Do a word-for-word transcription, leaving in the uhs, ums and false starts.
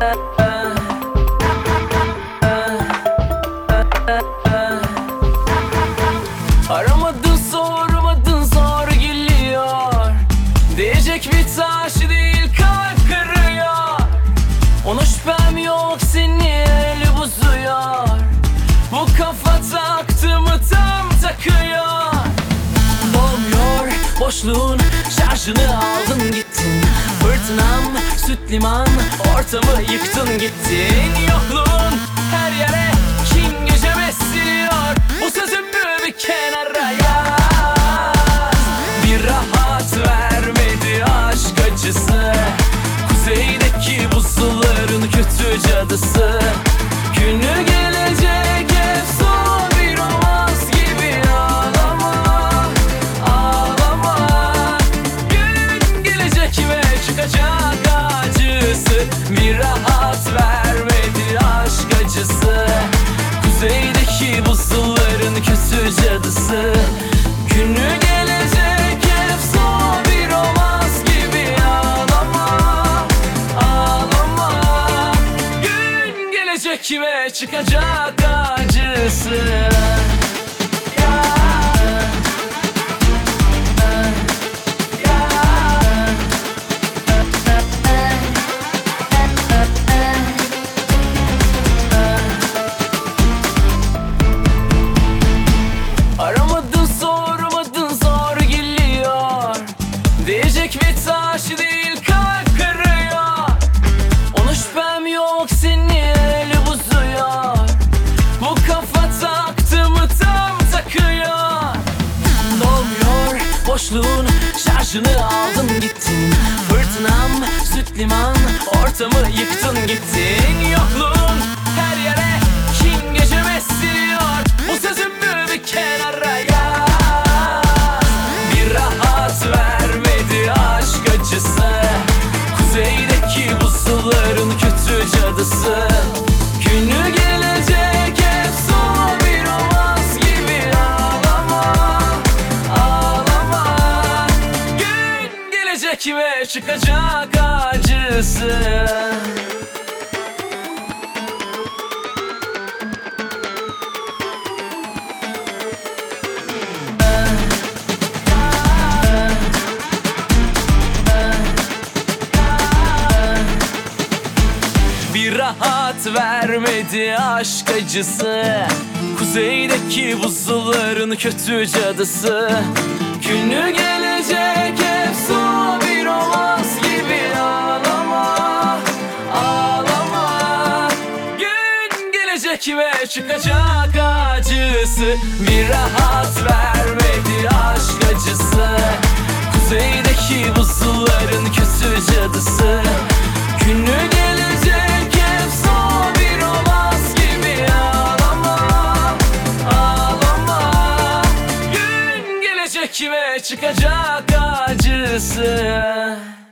Aramadın sormadın zor geliyor. Diyecek bir taş değil kalp kırıyor. Ona şüphem yok seni eli bozuyor. Bu kafa taktı mı tam takıyor. Dolmuyor boşluğun şarjını aldın gittin. Fırtınam süt liman ortamı yıktın gittin. Yokluğun her yere kin geceme siliyor. Bu sözümü bir kenara yaz. Bir rahat vermedi aşk acısı. Kuzeydeki buzulların kötü cadısı. Günü gelecek efsun bir olmaz gibi ağlama, ağlama. Gün gelecek ve çıkacak acısı. Bir rahat vermedi aşk acısı. Kuzeydeki buzulların kötü cadısı. Günü gelecek efsun bir olmaz gibi ağlama, ağlama. Gün gelecek ve çıkacak acısı. Aramadın sormadın zor geliyor. Diyecek bir taş değil kalp kırıyor. Ona şüphem yok seni eli bozuyor. Bu kafa taktı mı tam takıyor. Dolmuyor boşluğun şarjını aldın gittin. Fırtınam süt liman ortamı yıktın gittin. Yokluğun her yere kin geceme siliyor. Bu sözümü bir kenara yaz. Bir rahat vermedi aşk acısı. Kuzeydeki buzulların kötü cadısı. Günü gelecek efsun bir olmaz gibi ağlama, ağlama. Gün gelecek ve çıkacak acısı. Bir rahat vermedi aşk acısı. Kuzeydeki buzulların kötü cadısı. Günü gelecek efsun bir olmaz gibi ağlama, ağlama. Gün gelecek ve çıkacak acısı. Bir rahat vermedi aşk acısı. Kuzeydeki buzulların kötü cadısı. Günü gelecek efsun bir olmaz gibi ağlama, ağlama. Gün gelecek ve çıkacak acısı.